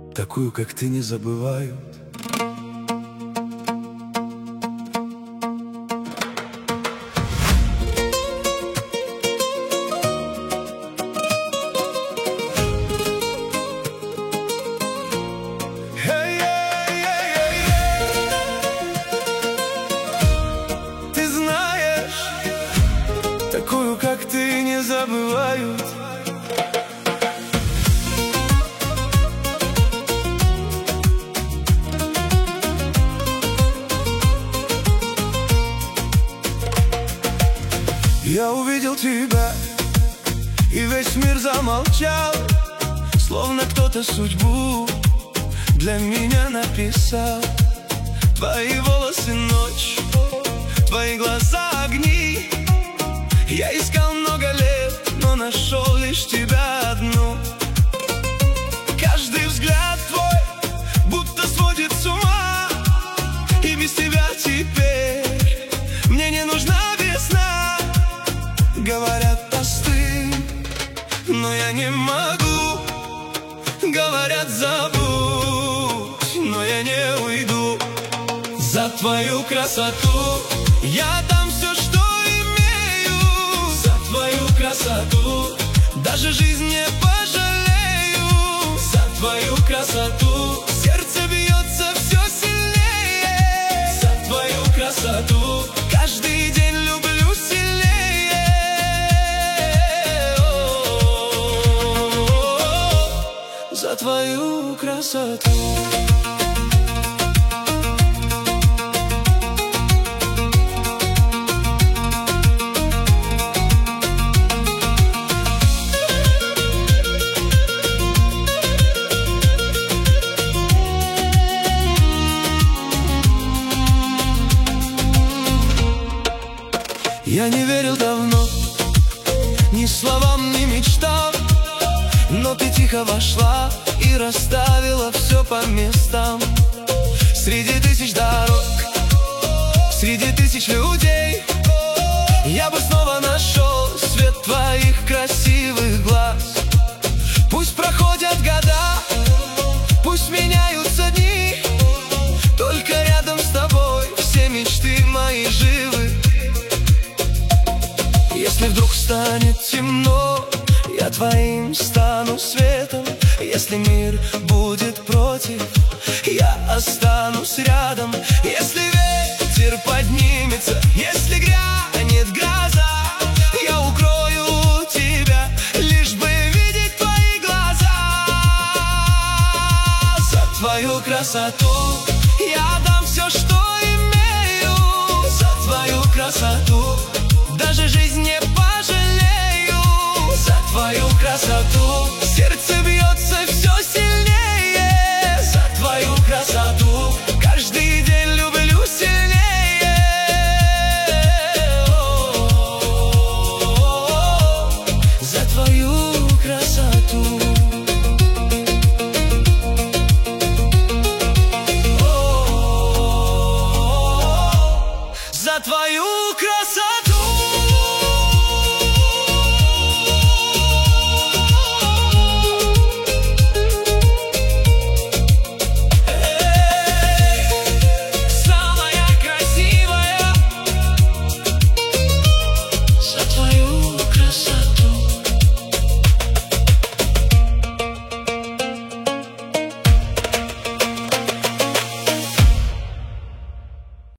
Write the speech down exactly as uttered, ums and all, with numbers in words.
такую, как ты, не забывают. Ты знаешь, такую, как ты, не забывают. Я увидел тебя, и весь мир замолчал, словно кто-то судьбу для меня написал. Твои волосы ночь, твои глаза огни. Я искал много лет, но нашел лишь тебя одну. Каждый взгляд твой будто сводит с ума, и без тебя теперь мне не нужна весна. Говорят, остынь, но я не могу. Говорят, забудь, но я не уйду. За твою красоту я дам все, что имею. За твою красоту даже жизнь не пожалею. За твою красоту сердце бьется все сильнее. За твою красоту каждый день люблю сильнее. О-о-о-о-о. За твою красоту. Я не верил давно ни словам, ни мечтам, но ты тихо вошла и расставила все по местам. Среди тысяч дорог, среди тысяч людей я бы снова нашел свет твоих красивых глаз. Пусть проходят года, пусть меняются дни, только рядом с тобой все мечты мои живы. Если вдруг станет темно, я твоим стану светом. Если мир будет против, я останусь рядом. Если ветер поднимется, если грянет гроза, я укрою тебя, лишь бы видеть твои глаза. За твою красоту я дам все, что имею. За твою красоту даже жизнь не пожалею. За твою красоту